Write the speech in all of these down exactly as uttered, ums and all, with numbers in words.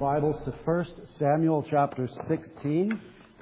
Bibles to First Samuel chapter sixteen.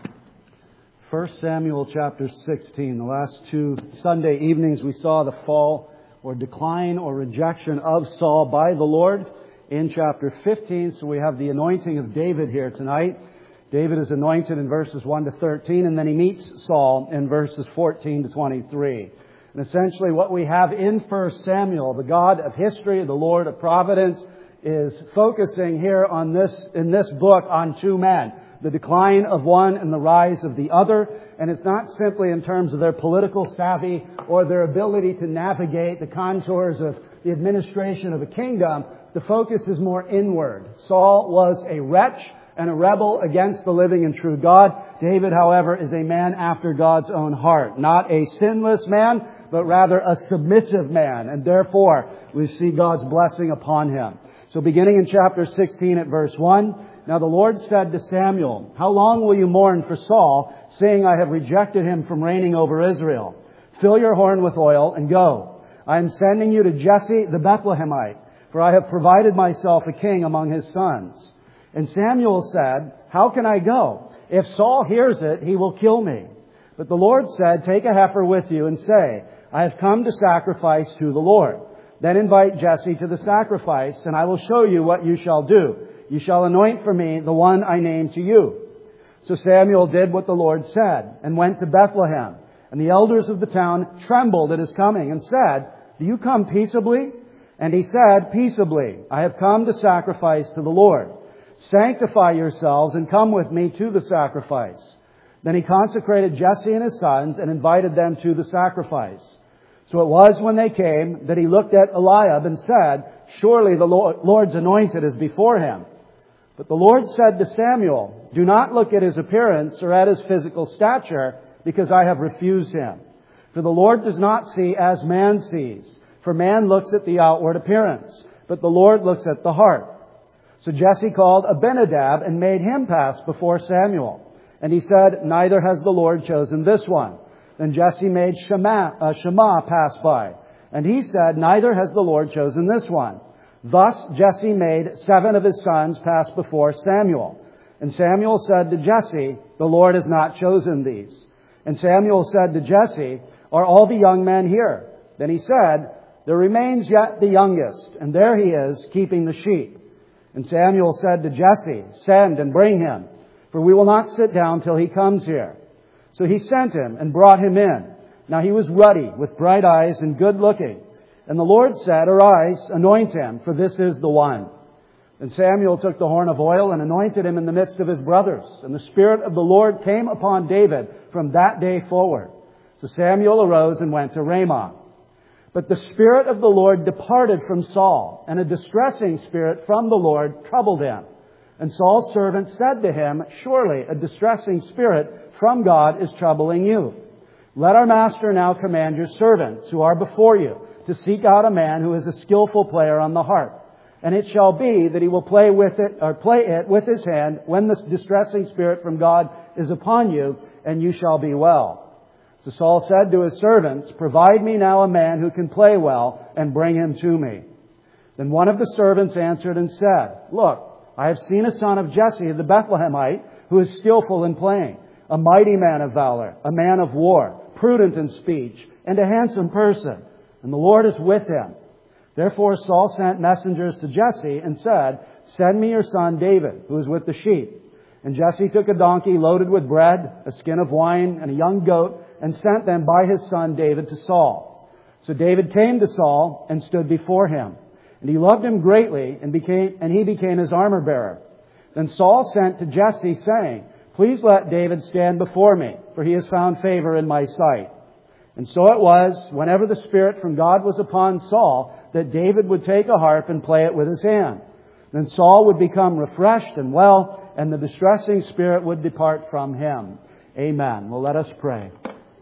First Samuel chapter sixteen. The last two Sunday evenings we saw the fall or decline or rejection of Saul by the Lord in chapter fifteen. So we have the anointing of David here tonight. David is anointed in verses one to thirteen, and then he meets Saul in verses fourteen to twenty-three. And essentially what we have in First Samuel, the God of history, the Lord of providence, is focusing here on this, in this book, on two men. The decline of one and the rise of the other. And it's not simply in terms of their political savvy or their ability to navigate the contours of the administration of a kingdom. The focus is more inward. Saul was a wretch and a rebel against the living and true God. David, however, is a man after God's own heart. Not a sinless man, but rather a submissive man. And therefore, we see God's blessing upon him. So beginning in chapter sixteen at verse one, "Now the Lord said to Samuel, 'How long will you mourn for Saul, saying, I have rejected him from reigning over Israel? Fill your horn with oil and go. I am sending you to Jesse the Bethlehemite, for I have provided myself a king among his sons.' And Samuel said, 'How can I go? If Saul hears it, he will kill me.' But the Lord said, 'Take a heifer with you and say, I have come to sacrifice to the Lord. Then invite Jesse to the sacrifice, and I will show you what you shall do. You shall anoint for me the one I name to you.' So Samuel did what the Lord said, and went to Bethlehem. And the elders of the town trembled at his coming, and said, 'Do you come peaceably?' And he said, 'Peaceably. I have come to sacrifice to the Lord. Sanctify yourselves, and come with me to the sacrifice.' Then he consecrated Jesse and his sons, and invited them to the sacrifice. So it was when they came that he looked at Eliab and said, 'Surely the Lord's anointed is before him.' But the Lord said to Samuel, 'Do not look at his appearance or at his physical stature, because I have refused him. For the Lord does not see as man sees. For man looks at the outward appearance, but the Lord looks at the heart.' So Jesse called Abinadab and made him pass before Samuel. And he said, 'Neither has the Lord chosen this one.' Then Jesse made Shammah, uh, Shammah pass by. And he said, 'Neither has the Lord chosen this one.' Thus Jesse made seven of his sons pass before Samuel. And Samuel said to Jesse, 'The Lord has not chosen these.' And Samuel said to Jesse, 'Are all the young men here?' Then he said, 'There remains yet the youngest, and there he is, keeping the sheep.' And Samuel said to Jesse, 'Send and bring him, for we will not sit down till he comes here.' So he sent him and brought him in. Now he was ruddy, with bright eyes and good looking. And the Lord said, 'Arise, anoint him, for this is the one.' And Samuel took the horn of oil and anointed him in the midst of his brothers. And the Spirit of the Lord came upon David from that day forward. So Samuel arose and went to Ramah. But the Spirit of the Lord departed from Saul, and a distressing spirit from the Lord troubled him. And Saul's servant said to him, 'Surely a distressing spirit from God is troubling you. Let our master now command your servants who are before you to seek out a man who is a skillful player on the harp. And it shall be that he will play with it, or play it with his hand when this distressing spirit from God is upon you, and you shall be well.' So Saul said to his servants, 'Provide me now a man who can play well, and bring him to me.' Then one of the servants answered and said, 'Look, I have seen a son of Jesse the Bethlehemite who is skillful in playing, a mighty man of valor, a man of war, prudent in speech, and a handsome person. And the Lord is with him.' Therefore Saul sent messengers to Jesse and said, 'Send me your son David, who is with the sheep.' And Jesse took a donkey loaded with bread, a skin of wine, and a young goat, and sent them by his son David to Saul. So David came to Saul and stood before him. And he loved him greatly, and became and he became his armor bearer. Then Saul sent to Jesse, saying, 'Please let David stand before me, for he has found favor in my sight.' And so it was, whenever the Spirit from God was upon Saul, that David would take a harp and play it with his hand. Then Saul would become refreshed and well, and the distressing spirit would depart from him." Amen. Well, let us pray.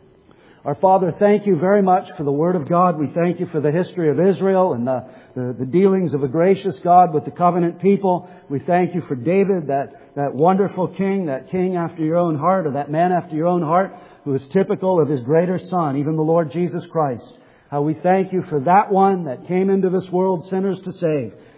Our Father, thank you very much for the Word of God. We thank you for the history of Israel and the, the, the dealings of a gracious God with the covenant people. We thank you for David, that, that wonderful king, that king after your own heart, or that man after your own heart, who is typical of his greater Son, even the Lord Jesus Christ. How we thank you for that one that came into this world sinners to save.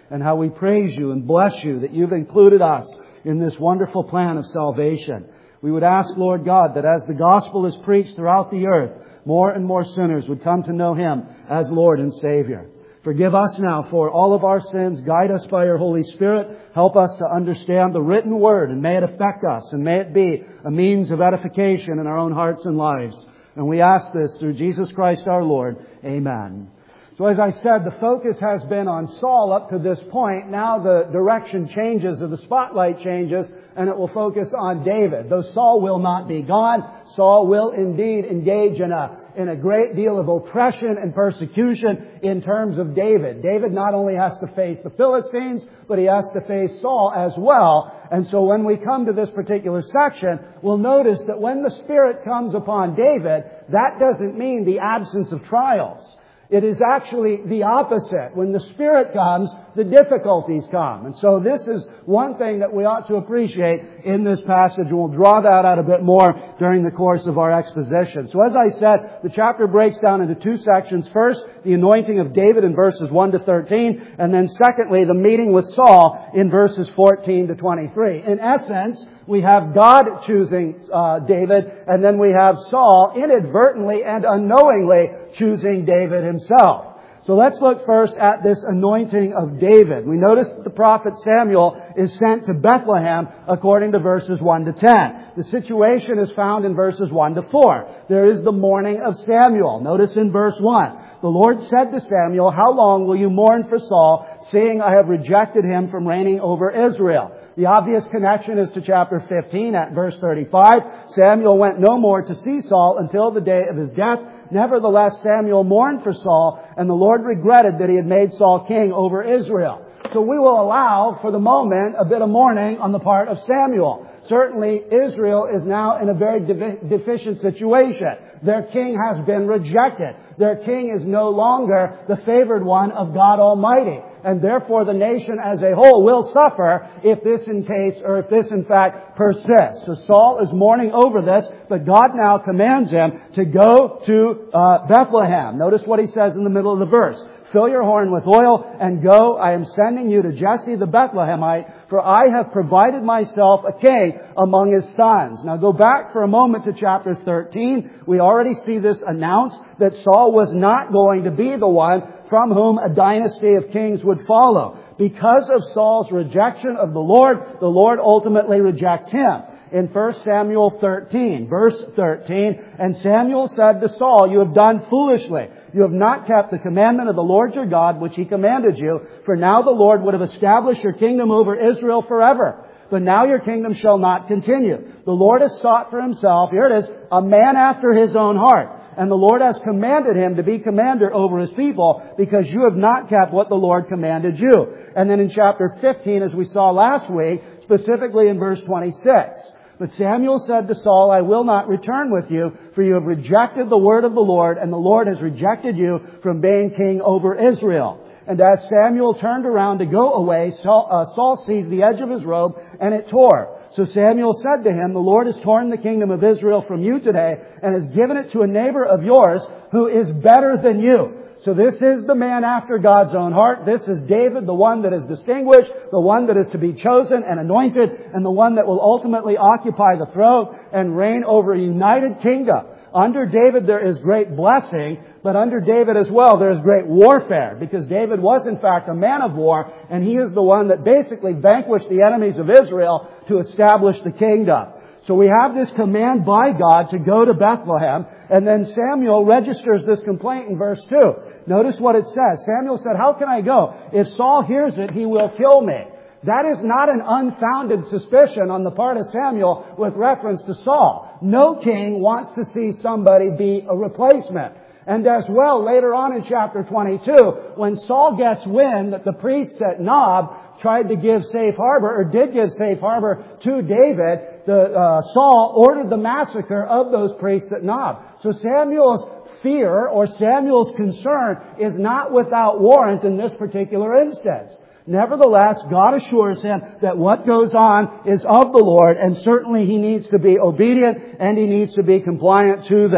and how we praise You and bless You that You've included us in this wonderful plan of salvation. We would ask, Lord God, that as the gospel is preached throughout the earth, more and more sinners would come to know Him as Lord and Savior. Forgive us now for all of our sins. Guide us by Your Holy Spirit. Help us to understand the written Word, and may it affect us, and may it be a means of edification in our own hearts and lives. And we ask this through Jesus Christ our Lord. Amen. So as I said, the focus has been on Saul up to this point. Now the direction changes, or the spotlight changes, and it will focus on David. Though Saul will not be gone, Saul will indeed engage in a in a great deal of oppression and persecution in terms of David. David not only has to face the Philistines, but he has to face Saul as well. And so when we come to this particular section, we'll notice that when the Spirit comes upon David, that doesn't mean the absence of trials. It is actually the opposite. When the Spirit comes, the difficulties come. And so this is one thing that we ought to appreciate in this passage, and we'll draw that out a bit more during the course of our exposition. So as I said, the chapter breaks down into two sections. First, the anointing of David in verses one to thirteen, and then secondly, the meeting with Saul in verses fourteen to twenty-three. In essence, we have God choosing uh, David, and then we have Saul inadvertently and unknowingly choosing David himself. So let's look first at this anointing of David. We notice that the prophet Samuel is sent to Bethlehem according to verses one to ten. The situation is found in verses one to four. There is the mourning of Samuel. Notice in verse one, the Lord said to Samuel, "How long will you mourn for Saul, seeing I have rejected him from reigning over Israel?" The obvious connection is to chapter fifteen at verse thirty-five. Samuel went no more to see Saul until the day of his death. Nevertheless, Samuel mourned for Saul, and the Lord regretted that He had made Saul king over Israel. So we will allow, for the moment, a bit of mourning on the part of Samuel. Certainly, Israel is now in a very deficient situation. Their king has been rejected. Their king is no longer the favored one of God Almighty. And therefore, the nation as a whole will suffer if this in case, or if this in fact persists. So Saul is mourning over this, but God now commands him to go to uh, Bethlehem. Notice what He says in the middle of the verse. "Fill your horn with oil and go. I am sending you to Jesse the Bethlehemite, for I have provided myself a king among his sons." Now go back for a moment to chapter thirteen. We already see this announced, that Saul was not going to be the one from whom a dynasty of kings would follow. Because of Saul's rejection of the Lord, the Lord ultimately rejects him. In First Samuel thirteen, verse thirteen, "And Samuel said to Saul, you have done foolishly. You have not kept the commandment of the Lord your God, which He commanded you. For now the Lord would have established your kingdom over Israel forever. But now your kingdom shall not continue. The Lord has sought for Himself," here it is, "a man after His own heart. And the Lord has commanded him to be commander over His people, because you have not kept what the Lord commanded you." And then in chapter fifteen, as we saw last week, specifically in verse twenty-six, "But Samuel said to Saul, I will not return with you, for you have rejected the word of the Lord, and the Lord has rejected you from being king over Israel." And as Samuel turned around to go away, Saul, uh, Saul seized the edge of his robe, and it tore. So Samuel said to him, "The Lord has torn the kingdom of Israel from you today, and has given it to a neighbor of yours who is better than you." So this is the man after God's own heart. This is David, the one that is distinguished, the one that is to be chosen and anointed, and the one that will ultimately occupy the throne and reign over a united kingdom. Under David there is great blessing, but under David as well there is great warfare, because David was in fact a man of war, and he is the one that basically vanquished the enemies of Israel to establish the kingdom. So we have this command by God to go to Bethlehem, and then Samuel registers this complaint in verse two. Notice what it says. Samuel said, "How can I go? If Saul hears it, he will kill me." That is not an unfounded suspicion on the part of Samuel with reference to Saul. No king wants to see somebody be a replacement. And as well, later on in chapter twenty-two, when Saul gets wind that the priests at Nob tried to give safe harbor, or did give safe harbor to David, the uh, Saul ordered the massacre of those priests at Nob. So Samuel's fear, or Samuel's concern, is not without warrant in this particular instance. Nevertheless, God assures him that what goes on is of the Lord, and certainly he needs to be obedient and he needs to be compliant to this.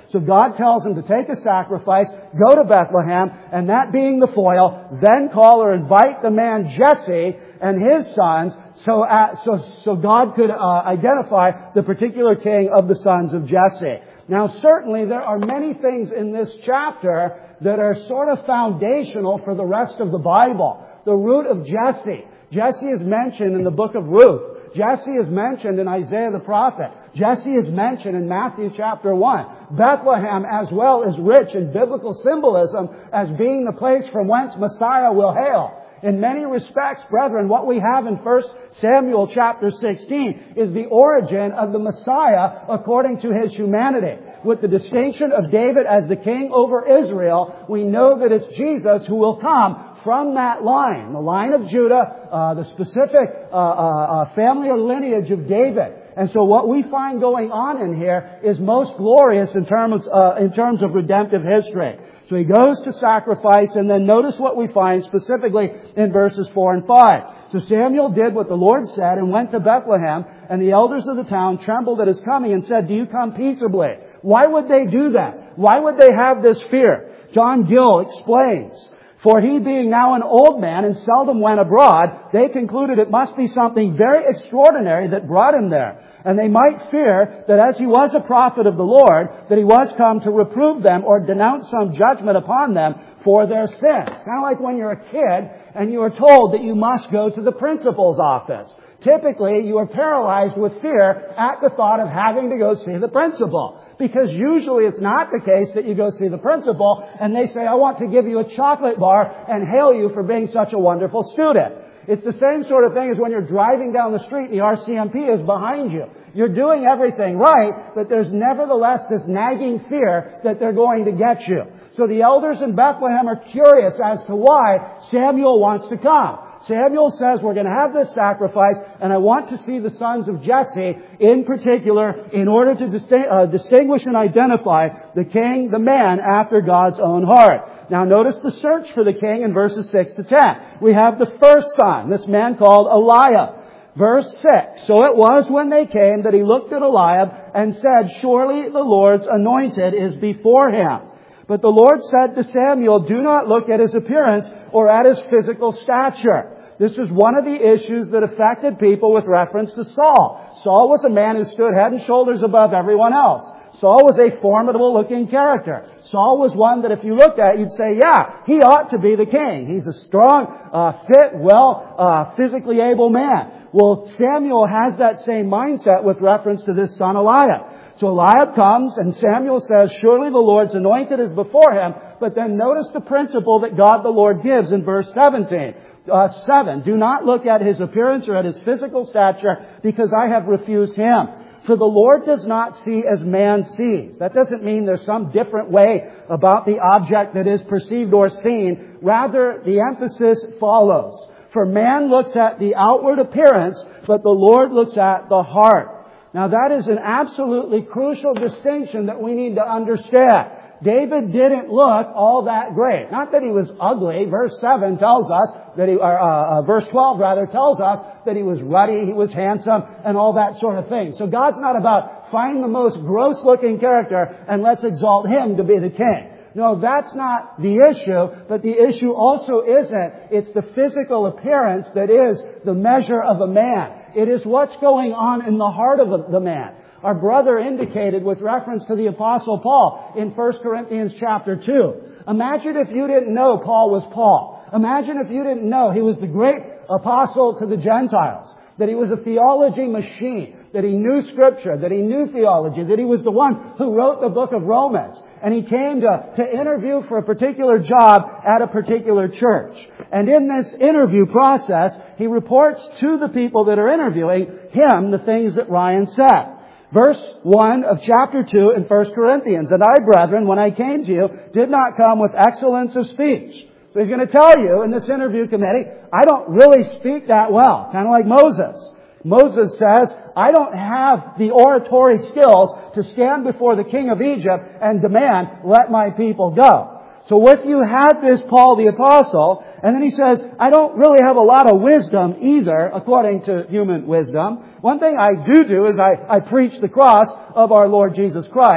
So God tells him to take a sacrifice, go to Bethlehem, and that being the foil, then call or invite the man Jesse and his sons, so uh, so so God could uh, identify the particular king of the sons of Jesse. Now, certainly there are many things in this chapter that are sort of foundational for the rest of the Bible. The root of Jesse. Jesse is mentioned in the book of Ruth. Jesse is mentioned in Isaiah the prophet. Jesse is mentioned in Matthew chapter one. Bethlehem as well is rich in biblical symbolism as being the place from whence Messiah will hail. In many respects, brethren, what we have in First Samuel chapter sixteen is the origin of the Messiah according to His humanity. With the distinction of David as the king over Israel, we know that it's Jesus who will come from that line, the line of Judah, uh, the specific uh, uh, uh, family or lineage of David. And so what we find going on in here is most glorious in terms, uh, in terms of redemptive history. So he goes to sacrifice, and then notice what we find specifically in verses four and five. So Samuel did what the Lord said and went to Bethlehem, and the elders of the town trembled at his coming and said, "Do you come peaceably?" Why would they do that? Why would they have this fear? John Gill explains, "For he being now an old man and seldom went abroad, they concluded it must be something very extraordinary that brought him there. And they might fear that as he was a prophet of the Lord, that he was come to reprove them or denounce some judgment upon them for their sins." Kind of like when you're a kid and you are told that you must go to the principal's office. Typically, you are paralyzed with fear at the thought of having to go see the principal. Because usually it's not the case that you go see the principal and they say, "I want to give you a chocolate bar and hail you for being such a wonderful student." It's the same sort of thing as when you're driving down the street and the R C M P is behind you. You're doing everything right, but there's nevertheless this nagging fear that they're going to get you. So the elders in Bethlehem are curious as to why Samuel wants to come. Samuel says, "We're going to have this sacrifice, and I want to see the sons of Jesse in particular in order to disti- uh, distinguish and identify the king, the man after God's own heart." Now notice the search for the king in verses six to ten. We have the first son, this man called Eliab. Verse six, "So it was when they came that he looked at Eliab and said, 'Surely the Lord's anointed is before him.' But the Lord said to Samuel, 'Do not look at his appearance or at his physical stature.'" This is one of the issues that affected people with reference to Saul. Saul was a man who stood head and shoulders above everyone else. Saul was a formidable looking character. Saul was one that if you looked at, you'd say, yeah, he ought to be the king. He's a strong, uh, fit, well, uh, physically able man. Well, Samuel has that same mindset with reference to this son Eliab. So Eliab comes and Samuel says, "Surely the Lord's anointed is before him." But then notice the principle that God the Lord gives in verse seventeen. Uh, seven, "Do not look at his appearance or at his physical stature, because I have refused him. For the Lord does not see as man sees." That doesn't mean there's some different way about the object that is perceived or seen. Rather, the emphasis follows. For man looks at the outward appearance, but the Lord looks at the heart. Now that is an absolutely crucial distinction that we need to understand. David didn't look all that great. Not that he was ugly. Verse seven tells us that he, or uh, uh, verse twelve rather tells us that he was ruddy, he was handsome, and all that sort of thing. So God's not about find the most gross looking character and let's exalt him to be the king. No, that's not the issue, but the issue also isn't. It's the physical appearance that is the measure of a man. It is what's going on in the heart of the man. Our brother indicated with reference to the Apostle Paul in First Corinthians chapter two. Imagine if you didn't know Paul was Paul. Imagine if you didn't know he was the great apostle to the Gentiles, that he was a theology machine, that he knew Scripture, that he knew theology, that he was the one who wrote the book of Romans. And he came to, to interview for a particular job at a particular church. And in this interview process, he reports to the people that are interviewing him the things that Ryan said. Verse one of chapter two in First Corinthians, "And I, brethren, when I came to you, did not come with excellence of speech." So he's going to tell you in this interview committee, I don't really speak that well. Kind of like Moses. Moses says, I don't have the oratory skills to stand before the king of Egypt and demand, "Let my people go." So with you had this Paul the Apostle, and then he says, I don't really have a lot of wisdom either, according to human wisdom. One thing I do do is I, I preach the cross of our Lord Jesus Christ.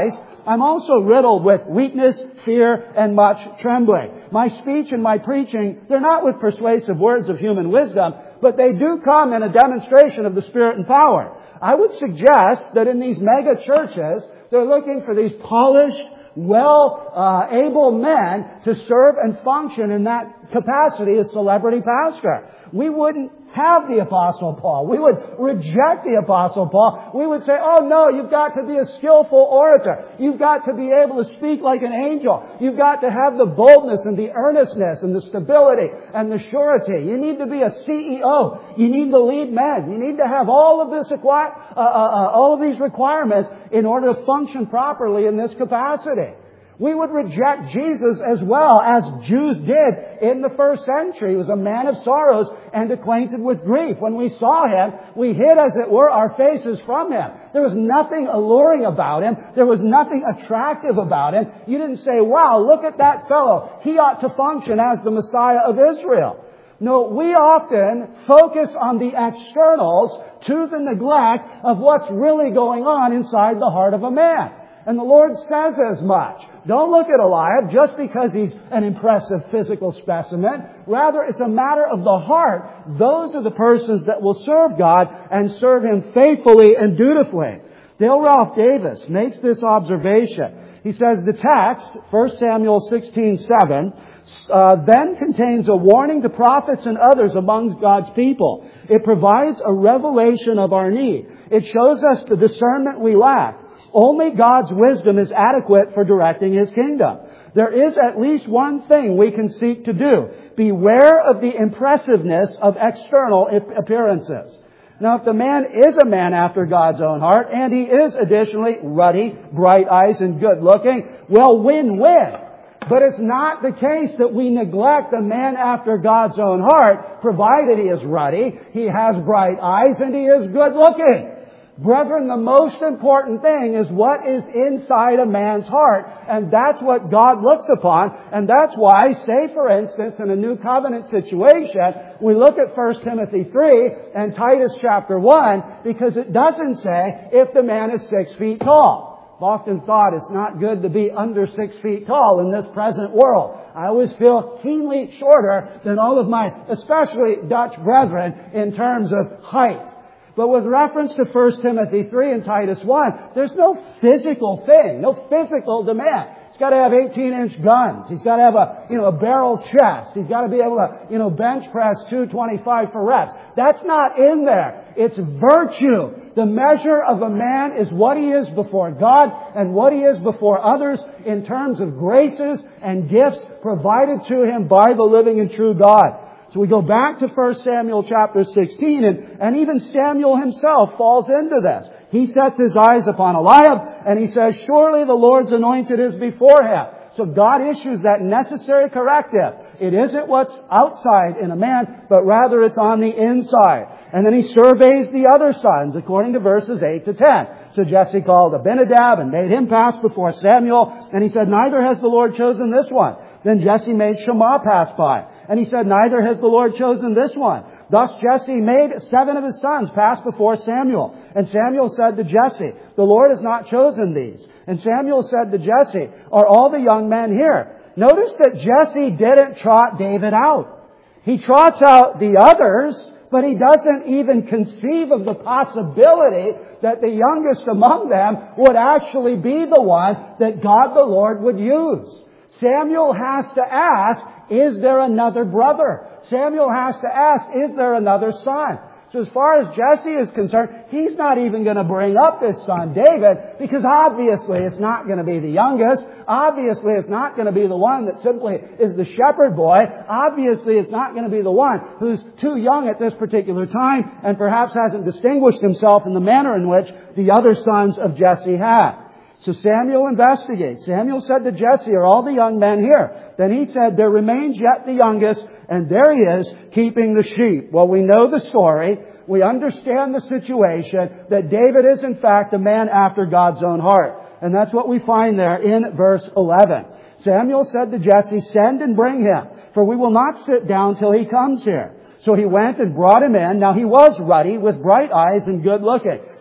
I'm also riddled with weakness, fear, and much trembling. My speech and my preaching, they're not with persuasive words of human wisdom, but they do come in a demonstration of the Spirit and power. I would suggest that in these mega churches, they're looking for these polished, well, uh, able men to serve and function in that capacity as celebrity pastor. We wouldn't have the Apostle Paul. We would reject the Apostle Paul. We would say, oh no, you've got to be a skillful orator. You've got to be able to speak like an angel. You've got to have the boldness and the earnestness and the stability and the surety. You need to be a C E O. You need to lead men. You need to have all of this, acquire, uh, uh, uh, all of these requirements in order to function properly in this capacity. We would reject Jesus as well as Jews did in the first century. He was a man of sorrows and acquainted with grief. When we saw Him, we hid, as it were, our faces from Him. There was nothing alluring about Him. There was nothing attractive about Him. You didn't say, wow, look at that fellow. He ought to function as the Messiah of Israel. No, we often focus on the externals to the neglect of what's really going on inside the heart of a man. And the Lord says as much. Don't look at Eliab just because he's an impressive physical specimen. Rather, it's a matter of the heart. Those are the persons that will serve God and serve Him faithfully and dutifully. Dale Ralph Davis makes this observation. He says the text, First Samuel sixteen seven, uh, then contains a warning to prophets and others among God's people. It provides a revelation of our need. It shows us the discernment we lack. Only God's wisdom is adequate for directing His kingdom. There is at least one thing we can seek to do. Beware of the impressiveness of external appearances. Now, if the man is a man after God's own heart, and he is additionally ruddy, bright eyes, and good looking, well, win-win. But it's not the case that we neglect the man after God's own heart, provided he is ruddy, he has bright eyes, and he is good looking. Brethren, the most important thing is what is inside a man's heart. And that's what God looks upon. And that's why, say for instance, in a new covenant situation, we look at First Timothy three and Titus chapter one, because it doesn't say if the man is six feet tall. I've often thought it's not good to be under six feet tall in this present world. I always feel keenly shorter than all of my, especially Dutch brethren, in terms of height. But with reference to First Timothy three and Titus one, there's no physical thing, no physical demand. He's got to have eighteen inch guns. He's got to have a, you know, a barrel chest. He's got to be able to, you know, bench press two twenty-five for reps. That's not in there. It's virtue. The measure of a man is what he is before God and what he is before others in terms of graces and gifts provided to him by the living and true God. So we go back to First Samuel chapter sixteen, and, and even Samuel himself falls into this. He sets his eyes upon Eliab, and he says, surely the Lord's anointed is before him. So God issues that necessary corrective. It isn't what's outside in a man, but rather it's on the inside. And then he surveys the other sons, according to verses eight to ten. So Jesse called Abinadab and made him pass before Samuel, and he said, neither has the Lord chosen this one. Then Jesse made Shammah pass by. And he said, neither has the Lord chosen this one. Thus Jesse made seven of his sons pass before Samuel. And Samuel said to Jesse, the Lord has not chosen these. And Samuel said to Jesse, are all the young men here? Notice that Jesse didn't trot David out. He trots out the others, but he doesn't even conceive of the possibility that the youngest among them would actually be the one that God the Lord would use. Samuel has to ask, is there another brother? Samuel has to ask, is there another son? So as far as Jesse is concerned, he's not even going to bring up his son David, because obviously it's not going to be the youngest. Obviously it's not going to be the one that simply is the shepherd boy. Obviously it's not going to be the one who's too young at this particular time and perhaps hasn't distinguished himself in the manner in which the other sons of Jesse had. So Samuel investigates. Samuel said to Jesse, are all the young men here? Then he said, there remains yet the youngest, and there he is, keeping the sheep. Well, we know the story. We understand the situation, that David is in fact a man after God's own heart. And that's what we find there in verse eleven. Samuel said to Jesse, send and bring him, for we will not sit down till he comes here. So he went and brought him in. Now he was ruddy, with bright eyes and good looking.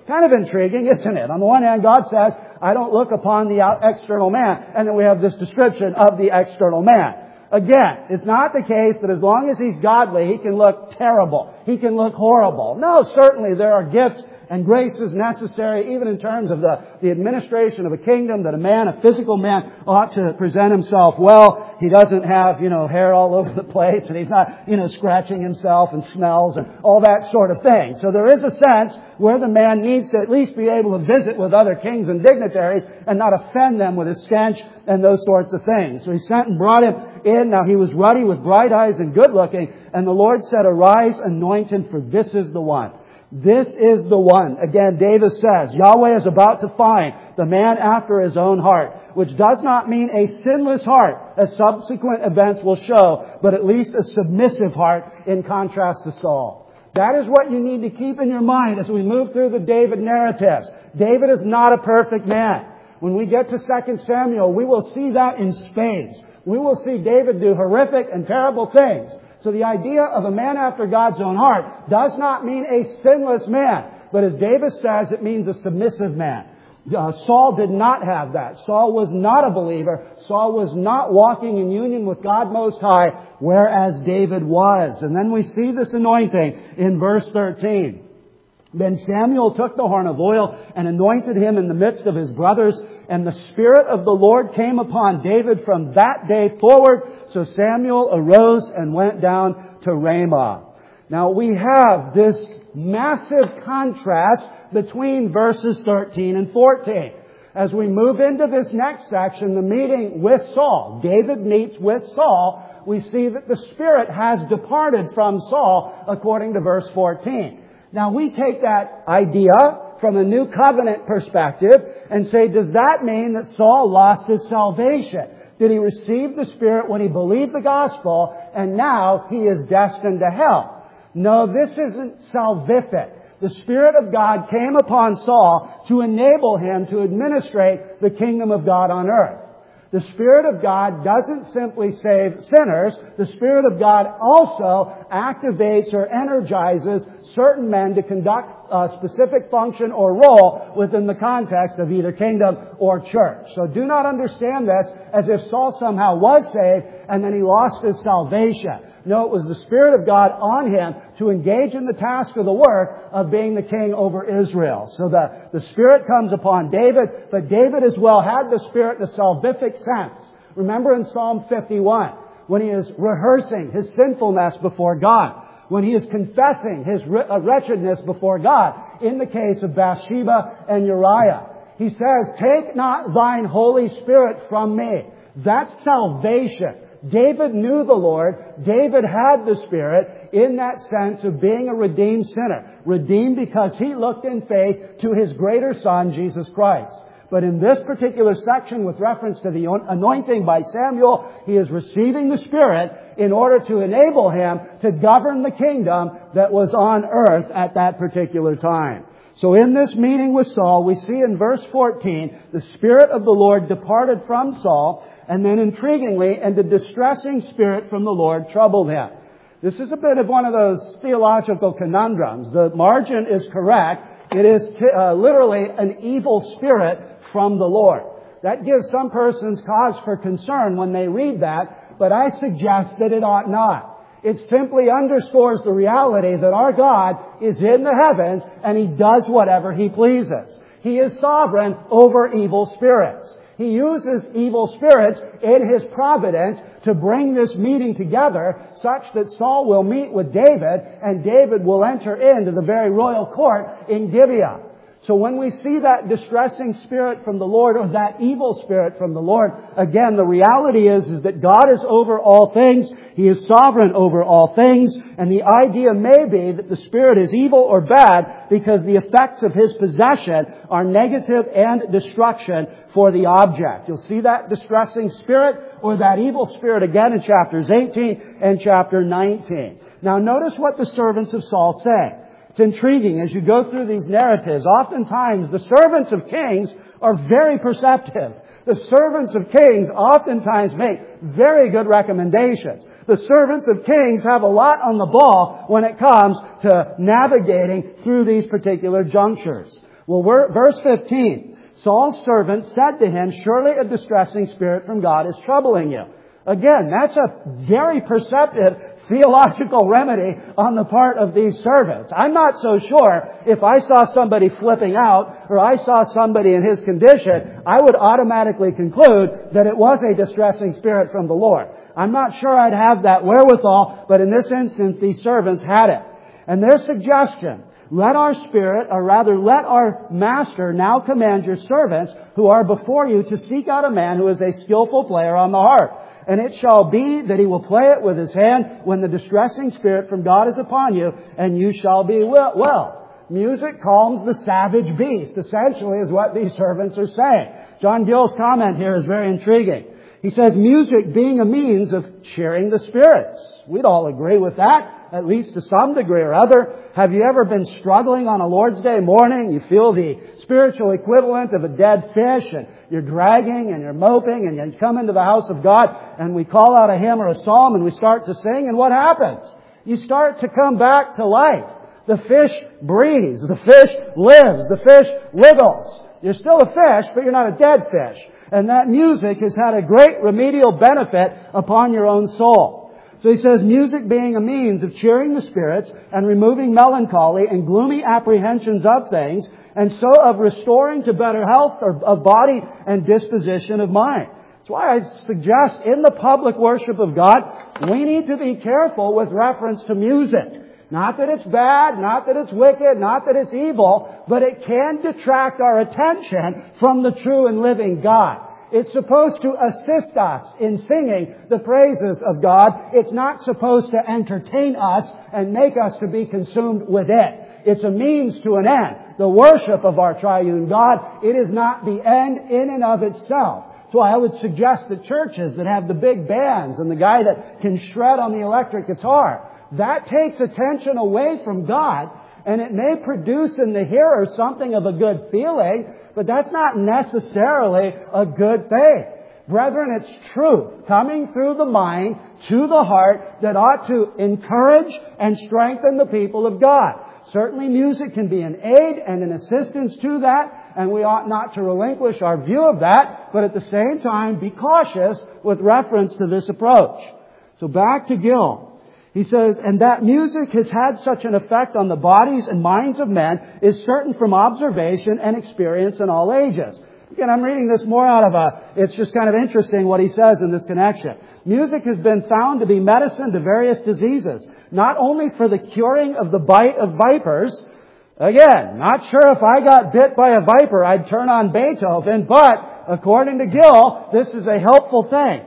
Kind of intriguing, isn't it? On the one hand, God says, I don't look upon the out- external man. And then we have this description of the external man. Again, it's not the case that as long as he's godly, he can look terrible. He can look horrible. No, certainly there are gifts and graces necessary, even in terms of the, the administration of a kingdom, that a man, a physical man, ought to present himself well. He doesn't have, you know, hair all over the place, and he's not, you know, scratching himself and smells and all that sort of thing. So there is a sense where the man needs to at least be able to visit with other kings and dignitaries and not offend them with his stench and those sorts of things. So he sent and brought him in. Now he was ruddy with bright eyes and good looking. And the Lord said, arise, anoint him, for this is the one. This is the one. Again, David says, Yahweh is about to find the man after his own heart, which does not mean a sinless heart, as subsequent events will show, but at least a submissive heart in contrast to Saul. That is what you need to keep in your mind as we move through the David narratives. David is not a perfect man. When we get to Second Samuel, we will see that in spades. We will see David do horrific and terrible things. So the idea of a man after God's own heart does not mean a sinless man. But as David says, it means a submissive man. Uh, Saul did not have that. Saul was not a believer. Saul was not walking in union with God Most High, whereas David was. And then we see this anointing in verse thirteen. Then Samuel took the horn of oil and anointed him in the midst of his brothers. And the Spirit of the Lord came upon David from that day forward. So Samuel arose and went down to Ramah. Now we have this massive contrast between verses thirteen and fourteen. As we move into this next section, the meeting with Saul, David meets with Saul, we see that the Spirit has departed from Saul according to verse fourteen. Now we take that idea from a new covenant perspective and say, does that mean that Saul lost his salvation? Did he receive the Spirit when he believed the gospel and now he is destined to hell? No, this isn't salvific. The Spirit of God came upon Saul to enable him to administrate the kingdom of God on earth. The Spirit of God doesn't simply save sinners. The Spirit of God also activates or energizes certain men to conduct a specific function or role within the context of either kingdom or church. So do not understand this as if Saul somehow was saved and then he lost his salvation. No, it was the Spirit of God on him to engage in the task or the work of being the king over Israel. So the, the Spirit comes upon David, but David as well had the Spirit in a salvific sense. Remember in Psalm fifty-one, when he is rehearsing his sinfulness before God, when he is confessing his wretchedness before God, in the case of Bathsheba and Uriah, he says, take not thine Holy Spirit from me. That's salvation. David knew the Lord. David had the Spirit in that sense of being a redeemed sinner. Redeemed because he looked in faith to his greater Son, Jesus Christ. But in this particular section with reference to the anointing by Samuel, he is receiving the Spirit in order to enable him to govern the kingdom that was on earth at that particular time. So in this meeting with Saul, we see in verse fourteen, the Spirit of the Lord departed from Saul, and then intriguingly, and the distressing spirit from the Lord troubled him. This is a bit of one of those theological conundrums. The margin is correct. It is t- uh, literally an evil spirit from the Lord. That gives some persons cause for concern when they read that, but I suggest that it ought not. It simply underscores the reality that our God is in the heavens and He does whatever He pleases. He is sovereign over evil spirits. He uses evil spirits in His providence to bring this meeting together such that Saul will meet with David and David will enter into the very royal court in Gibeah. So when we see that distressing spirit from the Lord, or that evil spirit from the Lord, again, the reality is, is that God is over all things. He is sovereign over all things. And the idea may be that the spirit is evil or bad because the effects of his possession are negative and destruction for the object. You'll see that distressing spirit or that evil spirit again in chapters eighteen and chapter nineteen. Now notice what the servants of Saul say. It's intriguing as you go through these narratives. Oftentimes, the servants of kings are very perceptive. The servants of kings oftentimes make very good recommendations. The servants of kings have a lot on the ball when it comes to navigating through these particular junctures. Well, we're, verse fifteen, Saul's servant said to him, surely a distressing spirit from God is troubling you. Again, that's a very perceptive theological remedy on the part of these servants. I'm not so sure if I saw somebody flipping out or I saw somebody in his condition, I would automatically conclude that it was a distressing spirit from the Lord. I'm not sure I'd have that wherewithal, but in this instance, these servants had it. And their suggestion, let our spirit, or rather let our master now command your servants who are before you to seek out a man who is a skillful player on the harp. And it shall be that he will play it with his hand when the distressing spirit from God is upon you, and you shall be well. well. Music calms the savage beast, essentially, is what these servants are saying. John Gill's comment here is very intriguing. He says, music being a means of cheering the spirits. We'd all agree with that, at least to some degree or other. Have you ever been struggling on a Lord's Day morning? You feel the spiritual equivalent of a dead fish, and you're dragging and you're moping, and you come into the house of God, and we call out a hymn or a psalm, and we start to sing, and what happens? You start to come back to life. The fish breathes. The fish lives. The fish wiggles. You're still a fish, but you're not a dead fish. And that music has had a great remedial benefit upon your own soul. So he says, music being a means of cheering the spirits and removing melancholy and gloomy apprehensions of things, and so of restoring to better health of body and disposition of mind. That's why I suggest in the public worship of God, we need to be careful with reference to music. Not that it's bad, not that it's wicked, not that it's evil, but it can detract our attention from the true and living God. It's supposed to assist us in singing the praises of God. It's not supposed to entertain us and make us to be consumed with it. It's a means to an end. The worship of our triune God, it is not the end in and of itself. So I would suggest that churches that have the big bands and the guy that can shred on the electric guitar, that takes attention away from God, and it may produce in the hearer something of a good feeling, but that's not necessarily a good thing. Brethren, it's truth coming through the mind to the heart that ought to encourage and strengthen the people of God. Certainly music can be an aid and an assistance to that, and we ought not to relinquish our view of that, but at the same time be cautious with reference to this approach. So back to Gill. He says, and that music has had such an effect on the bodies and minds of men is certain from observation and experience in all ages. Again, I'm reading this more out of a, it's just kind of interesting what he says in this connection. Music has been found to be medicine to various diseases, not only for the curing of the bite of vipers. Again, not sure if I got bit by a viper, I'd turn on Beethoven, but according to Gill, this is a helpful thing.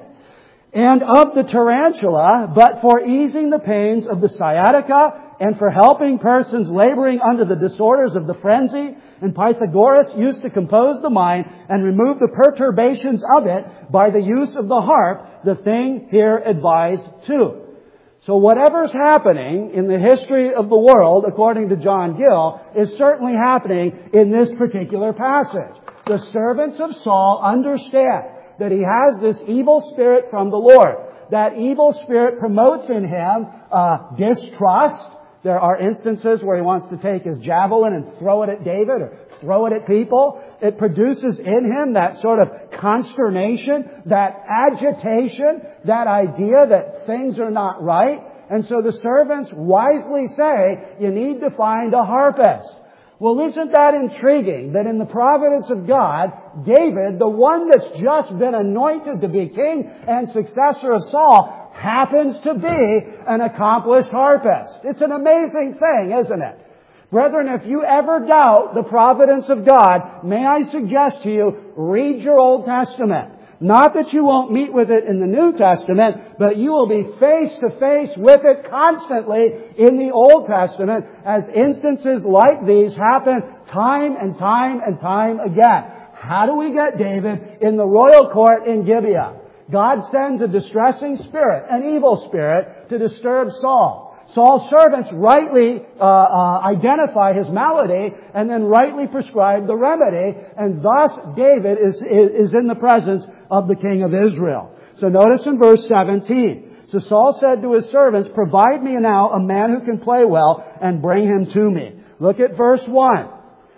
And of the tarantula, but for easing the pains of the sciatica and for helping persons laboring under the disorders of the frenzy. And Pythagoras used to compose the mind and remove the perturbations of it by the use of the harp, the thing here advised too. So whatever's happening in the history of the world, according to John Gill, is certainly happening in this particular passage. The servants of Saul understand that he has this evil spirit from the Lord. That evil spirit promotes in him uh, distrust. There are instances where he wants to take his javelin and throw it at David or throw it at people. It produces in him that sort of consternation, that agitation, that idea that things are not right. And so the servants wisely say, you need to find a harpist. Well, isn't that intriguing that in the providence of God, David, the one that's just been anointed to be king and successor of Saul, happens to be an accomplished harpist. It's an amazing thing, isn't it? Brethren, if you ever doubt the providence of God, may I suggest to you, read your Old Testament. Not that you won't meet with it in the New Testament, but you will be face to face with it constantly in the Old Testament as instances like these happen time and time and time again. How do we get David in the royal court in Gibeah? God sends a distressing spirit, an evil spirit, to disturb Saul. Saul's servants rightly uh, uh, identify his malady and then rightly prescribe the remedy, and thus David is, is, is in the presence of the king of Israel. So notice in verse seventeen. So Saul said to his servants, provide me now a man who can play well and bring him to me. Look at verse one.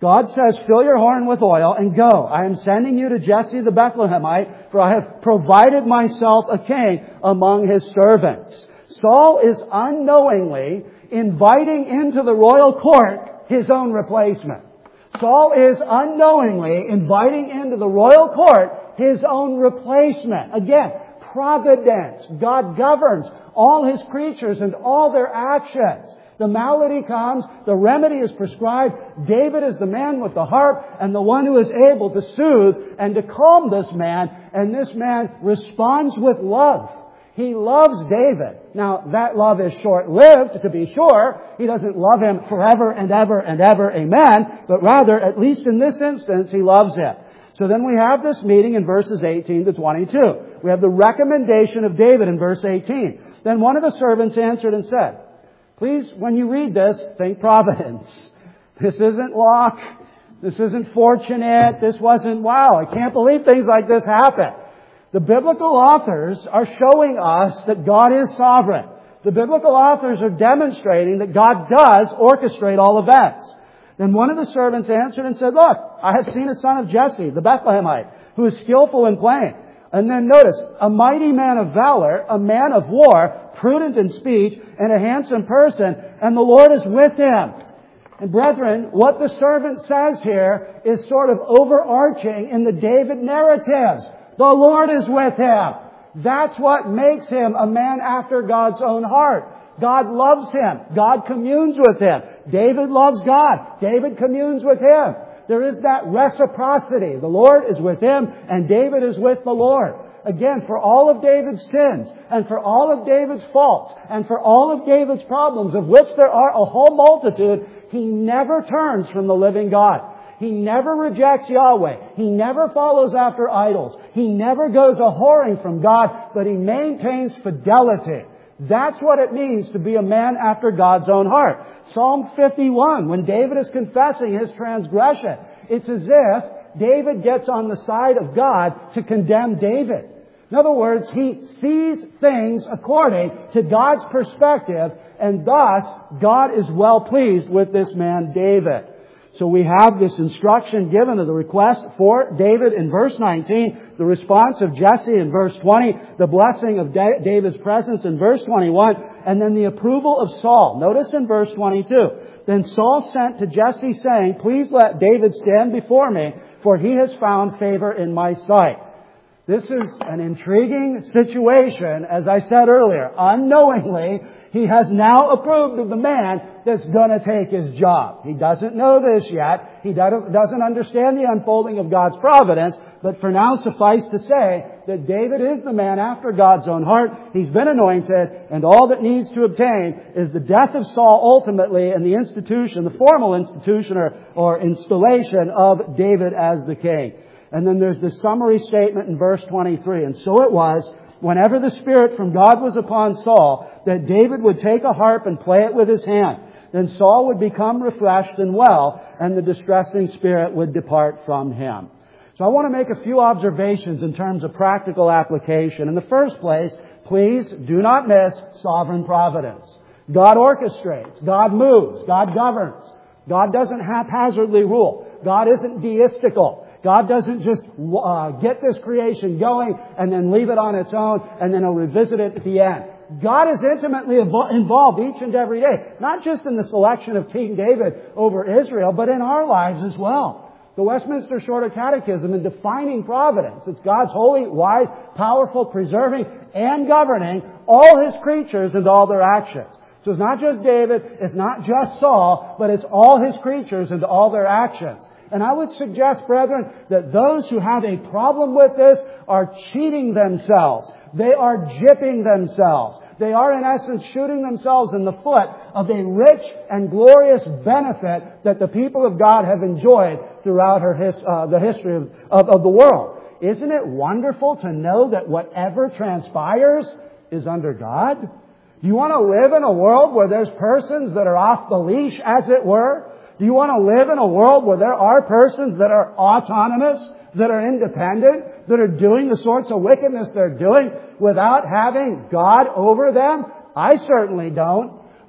God says, fill your horn with oil and go. I am sending you to Jesse the Bethlehemite, for I have provided myself a king among his servants. Saul is unknowingly inviting into the royal court his own replacement. Saul is unknowingly inviting into the royal court his own replacement. Again, providence. God governs all his creatures and all their actions. The malady comes, the remedy is prescribed. David is the man with the harp and the one who is able to soothe and to calm this man. And this man responds with love. He loves David. Now, that love is short-lived, to be sure. He doesn't love him forever and ever and ever, amen. But rather, at least in this instance, he loves him. So then we have this meeting in verses eighteen to twenty-two. We have the recommendation of David in verse eighteen. Then one of the servants answered and said, please, when you read this, think providence. This isn't luck. This isn't fortunate. This wasn't, wow, I can't believe things like this happen. The biblical authors are showing us that God is sovereign. The biblical authors are demonstrating that God does orchestrate all events. Then one of the servants answered and said, look, I have seen a son of Jesse, the Bethlehemite, who is skillful in playing. And then notice, a mighty man of valor, a man of war, prudent in speech, and a handsome person, and the Lord is with him. And brethren, what the servant says here is sort of overarching in the David narratives. The Lord is with him. That's what makes him a man after God's own heart. God loves him. God communes with him. David loves God. David communes with him. There is that reciprocity. The Lord is with him and David is with the Lord. Again, for all of David's sins and for all of David's faults and for all of David's problems, of which there are a whole multitude, he never turns from the living God. He never rejects Yahweh. He never follows after idols. He never goes a-whoring from God, but he maintains fidelity. That's what it means to be a man after God's own heart. Psalm fifty-one, when David is confessing his transgression, it's as if David gets on the side of God to condemn David. In other words, he sees things according to God's perspective, and thus God is well pleased with this man David. So we have this instruction given to the request for David in verse nineteen, the response of Jesse in verse twenty, the blessing of David's presence in verse twenty-one, and then the approval of Saul. Notice in verse twenty-two, then Saul sent to Jesse saying, please let David stand before me, for he has found favor in my sight. This is an intriguing situation. As I said earlier, unknowingly, he has now approved of the man that's going to take his job. He doesn't know this yet. He doesn't understand the unfolding of God's providence. But for now, suffice to say that David is the man after God's own heart. He's been anointed, and all that needs to obtain is the death of Saul ultimately and the institution, the formal institution or, or installation of David as the king. And then there's the summary statement in verse twenty-three. And so it was, whenever the Spirit from God was upon Saul, that David would take a harp and play it with his hand. Then Saul would become refreshed and well, and the distressing spirit would depart from him. So I want to make a few observations in terms of practical application. In the first place, please do not miss sovereign providence. God orchestrates. God moves. God governs. God doesn't haphazardly rule. God isn't deistical. God doesn't just uh, get this creation going and then leave it on its own and then He'll revisit it at the end. God is intimately involved each and every day, not just in the selection of King David over Israel, but in our lives as well. The Westminster Shorter Catechism, in defining providence, it's God's holy, wise, powerful, preserving, and governing all His creatures and all their actions. So it's not just David, it's not just Saul, but it's all His creatures and all their actions. And I would suggest, brethren, that those who have a problem with this are cheating themselves. They are gypping themselves. They are, in essence, shooting themselves in the foot of a rich and glorious benefit that the people of God have enjoyed throughout her his, uh, the history of, of, of the world. Isn't it wonderful to know that whatever transpires is under God? Do you want to live in a world where there's persons that are off the leash, as it were? Do you want to live in a world where there are persons that are autonomous, that are independent, that are doing the sorts of wickedness they're doing without having God over them? I certainly don't.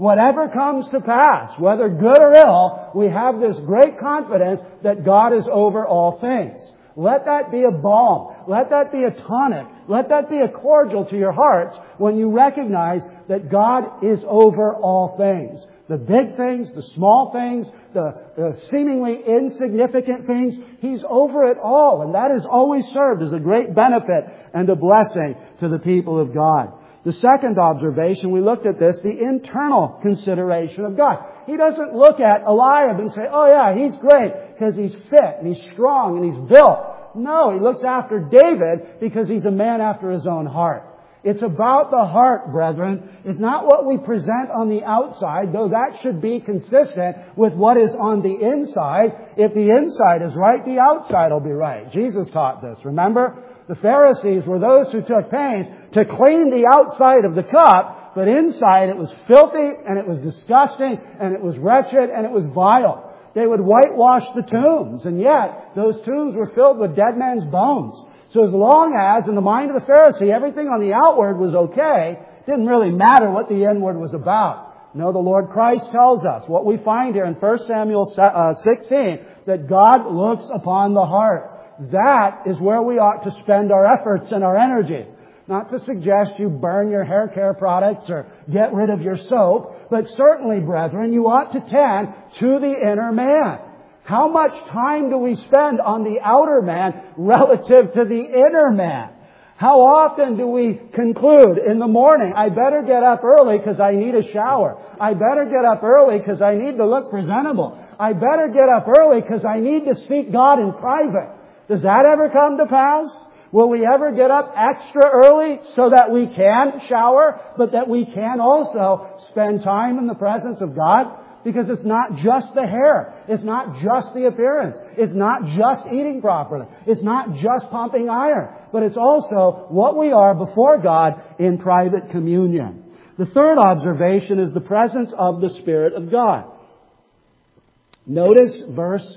Whatever comes to pass, whether good or ill, we have this great confidence that God is over all things. Let that be a balm. Let that be a tonic. Let that be a cordial to your hearts when you recognize that God is over all things. The big things, the small things, the, the seemingly insignificant things, He's over it all. And that has always served as a great benefit and a blessing to the people of God. The second observation, we looked at this, the internal consideration of God. He doesn't look at Eliab and say, oh yeah, he's great because he's fit and he's strong and he's built. No, He looks after David because he's a man after His own heart. It's about the heart, brethren. It's not what we present on the outside, though that should be consistent with what is on the inside. If the inside is right, the outside will be right. Jesus taught this, remember? The Pharisees were those who took pains to clean the outside of the cup, but inside it was filthy and it was disgusting and it was wretched and it was vile. They would whitewash the tombs, and yet those tombs were filled with dead men's bones. So as long as, in the mind of the Pharisee, everything on the outward was okay, it didn't really matter what the inward was about. No, the Lord Christ tells us, what we find here in First Samuel sixteen, that God looks upon the heart. That is where we ought to spend our efforts and our energies. Not to suggest you burn your hair care products or get rid of your soap, but certainly, brethren, you ought to tend to the inner man. How much time do we spend on the outer man relative to the inner man? How often do we conclude in the morning, I better get up early because I need a shower. I better get up early because I need to look presentable. I better get up early because I need to seek God in private. Does that ever come to pass? Will we ever get up extra early so that we can shower, but that we can also spend time in the presence of God? Because it's not just the hair. It's not just the appearance. It's not just eating properly. It's not just pumping iron. But it's also what we are before God in private communion. The third observation is the presence of the Spirit of God. Notice verse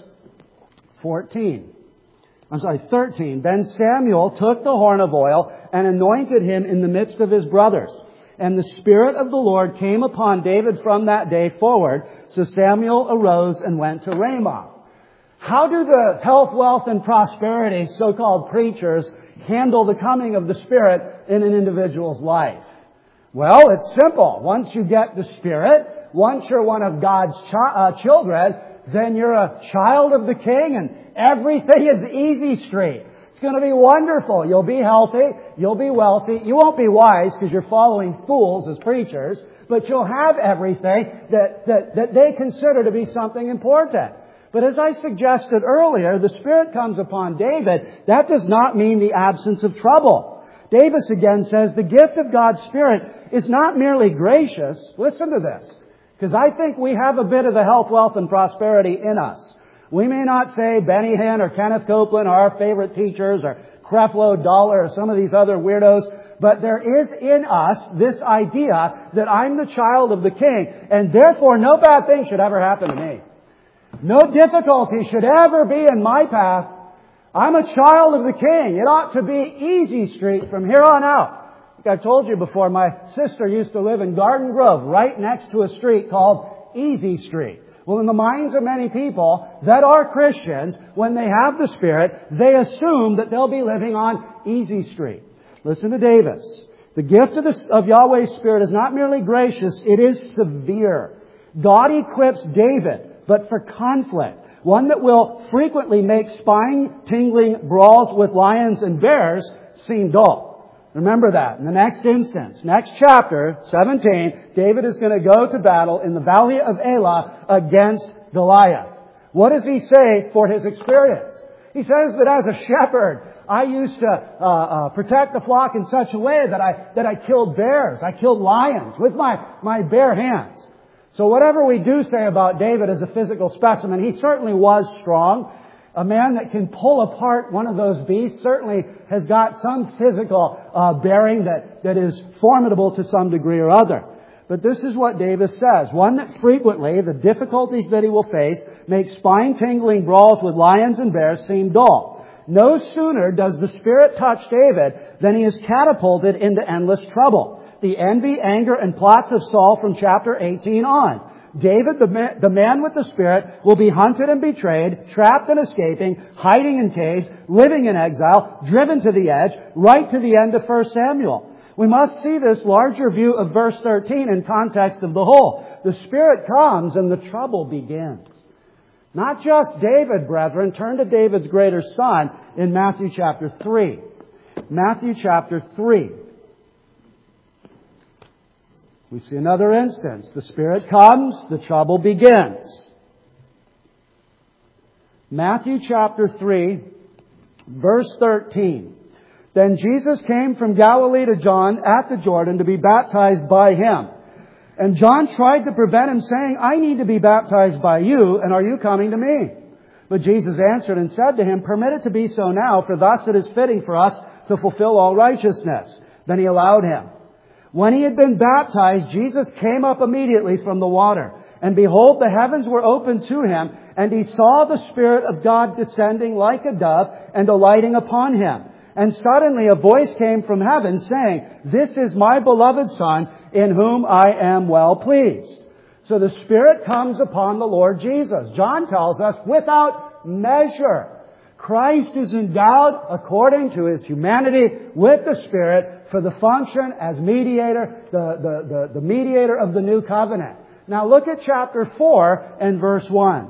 fourteen. I'm sorry, thirteen. Then Samuel took the horn of oil and anointed him in the midst of his brothers. And the Spirit of the Lord came upon David from that day forward. So Samuel arose and went to Ramah. How do the health, wealth, and prosperity so-called preachers handle the coming of the Spirit in an individual's life? Well, it's simple. Once you get the Spirit, once you're one of God's ch- uh, children, then you're a child of the King and everything is easy street. It's going to be wonderful. You'll be healthy. You'll be wealthy. You won't be wise because you're following fools as preachers, but you'll have everything that, that, that they consider to be something important. But as I suggested earlier, the Spirit comes upon David. That does not mean the absence of trouble. Davis again says the gift of God's Spirit is not merely gracious. Listen to this, because I think we have a bit of the health, wealth, and prosperity in us. We may not say Benny Hinn or Kenneth Copeland are our favorite teachers or Creflo Dollar or some of these other weirdos, but there is in us this idea that I'm the child of the King and therefore no bad thing should ever happen to me. No difficulty should ever be in my path. I'm a child of the King. It ought to be easy street from here on out. Like I've told you before, my sister used to live in Garden Grove right next to a street called Easy Street. Well, in the minds of many people that are Christians, when they have the Spirit, they assume that they'll be living on Easy Street. Listen to Davis. The gift of, the, of Yahweh's Spirit is not merely gracious, it is severe. God equips David, but for conflict. One that will frequently make spine-tingling brawls with lions and bears seem dull. Remember that. In the next instance, next chapter, seventeen, David is going to go to battle in the valley of Elah against Goliath. What does he say for his experience? He says that as a shepherd, I used to uh, uh, protect the flock in such a way that I that I killed bears, I killed lions with my, my bare hands. So whatever we do say about David as a physical specimen, he certainly was strong. A man that can pull apart one of those beasts certainly has got some physical uh, bearing that, that is formidable to some degree or other. But this is what Davis says. One that frequently, the difficulties that he will face, make spine-tingling brawls with lions and bears seem dull. No sooner does the Spirit touch David than he is catapulted into endless trouble. the envy, anger, and plots of Saul from chapter eighteen on. David, the man, the man with the Spirit, will be hunted and betrayed, trapped and escaping, hiding in caves, living in exile, driven to the edge, right to the end of First Samuel. We must see this larger view of verse thirteen in context of the whole. The Spirit comes and the trouble begins. Not just David, brethren. Turn to David's greater son in Matthew chapter three. Matthew chapter three. We see another instance. The Spirit comes, the trouble begins. Matthew chapter three, verse thirteen. Then Jesus came from Galilee to John at the Jordan to be baptized by him. And John tried to prevent him, saying, I need to be baptized by you, and are you coming to me? But Jesus answered and said to him, Permit it to be so now, for thus it is fitting for us to fulfill all righteousness. Then he allowed him. When he had been baptized, Jesus came up immediately from the water. And behold, the heavens were opened to him, and he saw the Spirit of God descending like a dove and alighting upon him. And suddenly a voice came from heaven saying, This is my beloved Son, in whom I am well pleased. So the Spirit comes upon the Lord Jesus. John tells us, without measure. Christ is endowed, according to His humanity, with the Spirit for the function as mediator, the, the, the, the mediator of the new covenant. Now look at chapter four and verse one.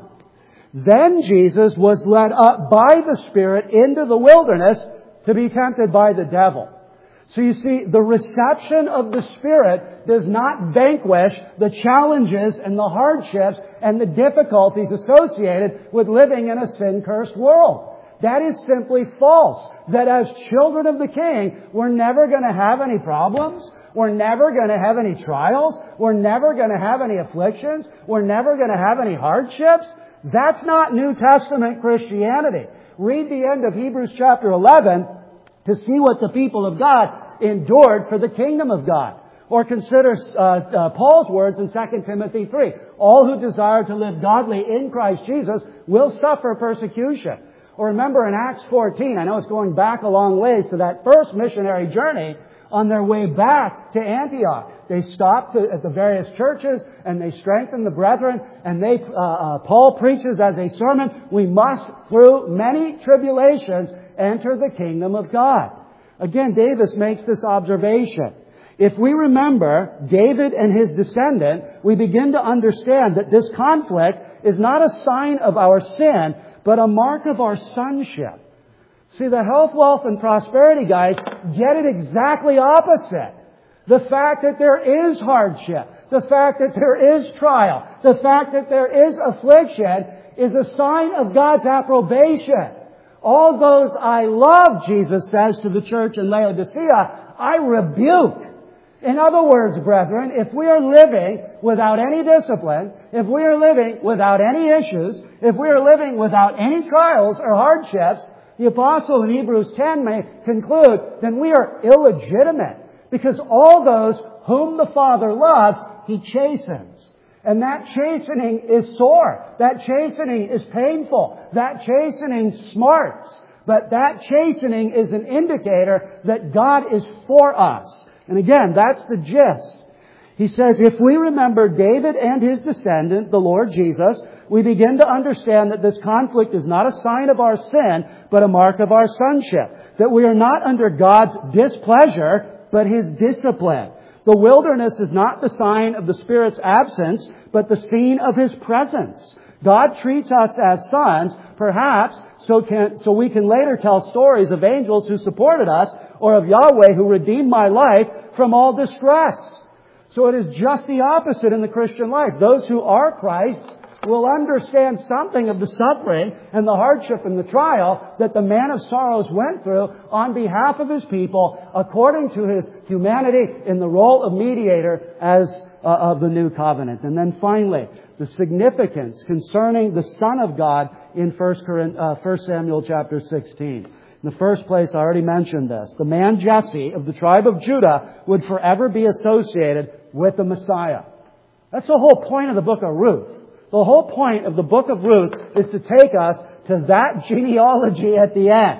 Then Jesus was led up by the Spirit into the wilderness to be tempted by the devil. So you see, the reception of the Spirit does not vanquish the challenges and the hardships and the difficulties associated with living in a sin-cursed world. That is simply false. That as children of the King, we're never going to have any problems. We're never going to have any trials. We're never going to have any afflictions. We're never going to have any hardships. That's not New Testament Christianity. Read the end of Hebrews chapter eleven to see what the people of God endured for the kingdom of God. Or consider uh, uh, Paul's words in Second Timothy three. All who desire to live godly in Christ Jesus will suffer persecution. Or remember in Acts fourteen, I know it's going back a long ways to that first missionary journey. On their way back to Antioch, they stopped at the various churches and they strengthened the brethren. And they, uh, uh, Paul preaches as a sermon, we must, through many tribulations, enter the kingdom of God. Again, Davis makes this observation. If we remember David and his descendant, we begin to understand that this conflict is not a sign of our sin, but a mark of our sonship. See, the health, wealth, and prosperity guys get it exactly opposite. The fact that there is hardship, the fact that there is trial, the fact that there is affliction is a sign of God's approbation. All those I love, Jesus says to the church in Laodicea, I rebuke. In other words, brethren, if we are living without any discipline, if we are living without any issues, if we are living without any trials or hardships, the apostle in Hebrews ten may conclude, then we are illegitimate. Because all those whom the Father loves, He chastens. And that chastening is sore. That chastening is painful. That chastening smarts. But that chastening is an indicator that God is for us. And again, that's the gist. He says, if we remember David and his descendant, the Lord Jesus, we begin to understand that this conflict is not a sign of our sin, but a mark of our sonship. That we are not under God's displeasure, but His discipline. The wilderness is not the sign of the Spirit's absence, but the scene of His presence. God treats us as sons, perhaps, so can, so we can later tell stories of angels who supported us, or of Yahweh who redeemed my life from all distress. So it is just the opposite in the Christian life. Those who are Christ's will understand something of the suffering and the hardship and the trial that the man of sorrows went through on behalf of His people, according to His humanity in the role of mediator as uh, of the new covenant. And then finally, the significance concerning the Son of God in First Samuel chapter sixteen. In the first place, I already mentioned this. The man Jesse of the tribe of Judah would forever be associated with the Messiah. That's the whole point of the book of Ruth. The whole point of the book of Ruth is to take us to that genealogy at the end.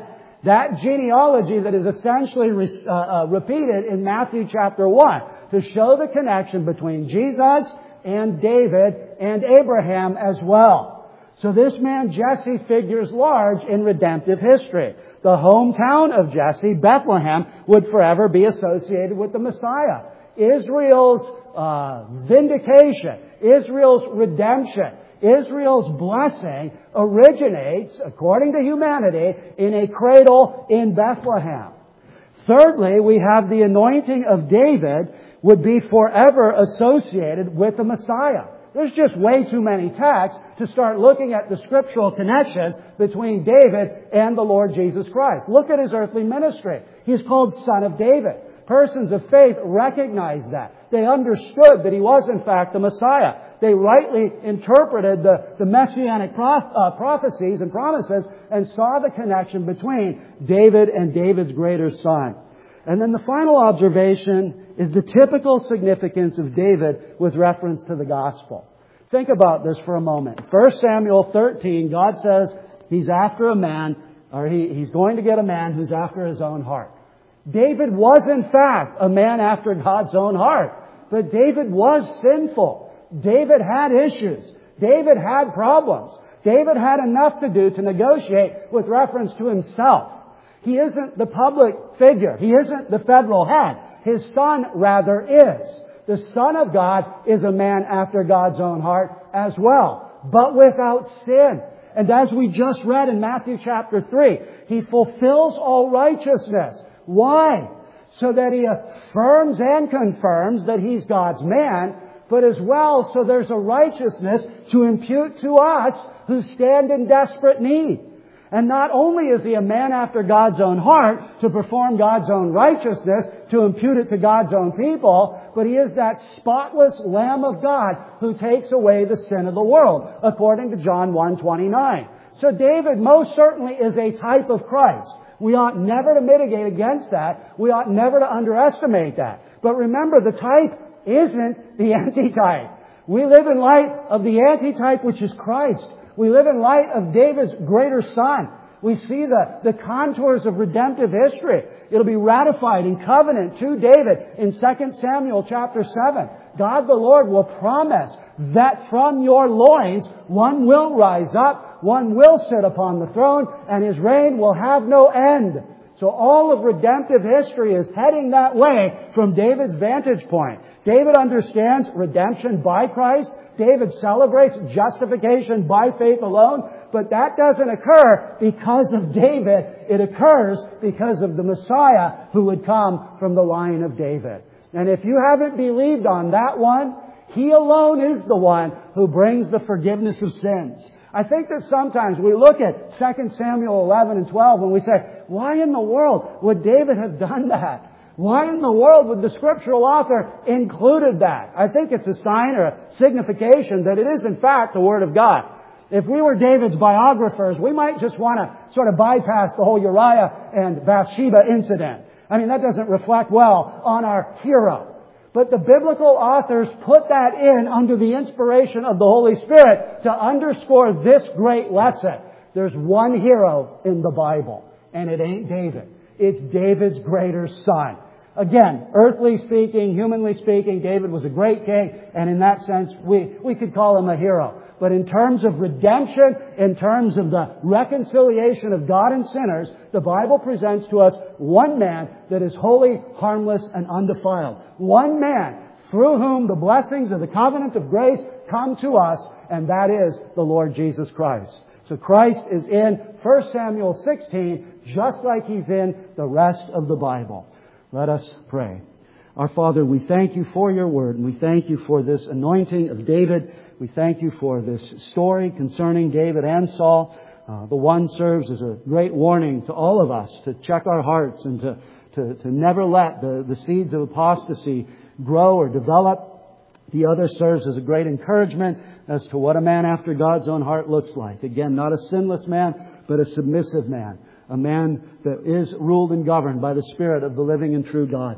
That genealogy that is essentially re- uh, uh, repeated in Matthew chapter one to show the connection between Jesus and David and Abraham as well. So this man Jesse figures large in redemptive history. The hometown of Jesse, Bethlehem, would forever be associated with the Messiah. Israel's uh, vindication, Israel's redemption, Israel's blessing originates, according to humanity, in a cradle in Bethlehem. Thirdly, we have the anointing of David would be forever associated with the Messiah. There's just way too many texts to start looking at the scriptural connections between David and the Lord Jesus Christ. Look at His earthly ministry. He's called Son of David. Persons of faith recognized that. They understood that He was in fact the Messiah. They rightly interpreted the, the messianic prof, uh, prophecies and promises and saw the connection between David and David's greater son. And then the final observation is the typical significance of David with reference to the gospel. Think about this for a moment. First Samuel thirteen, God says He's after a man, or he, He's going to get a man who's after His own heart. David was in fact a man after God's own heart. But David was sinful. David had issues. David had problems. David had enough to do to negotiate with reference to himself. He isn't the public figure. He isn't the federal head. His son rather is. The Son of God is a man after God's own heart as well, but without sin. And as we just read in Matthew chapter three, He fulfills all righteousness. Why? So that He affirms and confirms that He's God's man, but as well so there's a righteousness to impute to us who stand in desperate need. And not only is He a man after God's own heart to perform God's own righteousness, to impute it to God's own people, but He is that spotless Lamb of God who takes away the sin of the world, according to John one twenty-nine. So David most certainly is a type of Christ. We ought never to mitigate against that. We ought never to underestimate that. But remember, the type isn't the antitype. We live in light of the antitype, which is Christ. We live in light of David's greater son. We see the, the contours of redemptive history. It'll be ratified in covenant to David in Second Samuel chapter seven. God the Lord will promise that from your loins one will rise up, one will sit upon the throne, and His reign will have no end. So all of redemptive history is heading that way from David's vantage point. David understands redemption by Christ. David celebrates justification by faith alone. But that doesn't occur because of David. It occurs because of the Messiah who would come from the line of David. And if you haven't believed on that one, He alone is the one who brings the forgiveness of sins. I think that sometimes we look at Second Samuel eleven and twelve and we say, why in the world would David have done that? Why in the world would the scriptural author included that? I think it's a sign or a signification that it is in fact the Word of God. If we were David's biographers, we might just want to sort of bypass the whole Uriah and Bathsheba incident. I mean, that doesn't reflect well on our hero. But the biblical authors put that in under the inspiration of the Holy Spirit to underscore this great lesson. There's one hero in the Bible, and it ain't David. It's David's greater son. Again, earthly speaking, humanly speaking, David was a great king, and in that sense, we, we could call him a hero. But in terms of redemption, in terms of the reconciliation of God and sinners, the Bible presents to us one man that is holy, harmless, and undefiled. One man through whom the blessings of the covenant of grace come to us, and that is the Lord Jesus Christ. So Christ is in First Samuel sixteen, just like He's in the rest of the Bible. Let us pray. Our Father, we thank You for Your Word, and we thank You for this anointing of David. We thank You for this story concerning David and Saul. Uh, the one serves as a great warning to all of us to check our hearts and to, to, to never let the, the seeds of apostasy grow or develop. The other serves as a great encouragement as to what a man after God's own heart looks like. Again, not a sinless man, but a submissive man. A man that is ruled and governed by the Spirit of the living and true God.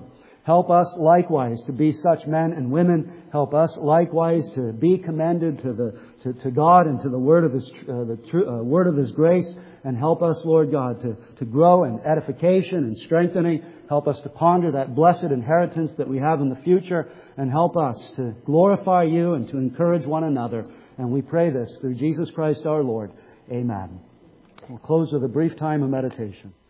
Help us likewise to be such men and women. Help us likewise to be commended to the to, to God and to the word of His uh, the tr- uh, word of His grace. And help us, Lord God, to, to grow in edification and strengthening. Help us to ponder that blessed inheritance that we have in the future. And help us to glorify You and to encourage one another. And we pray this through Jesus Christ our Lord. Amen. We'll close with a brief time of meditation.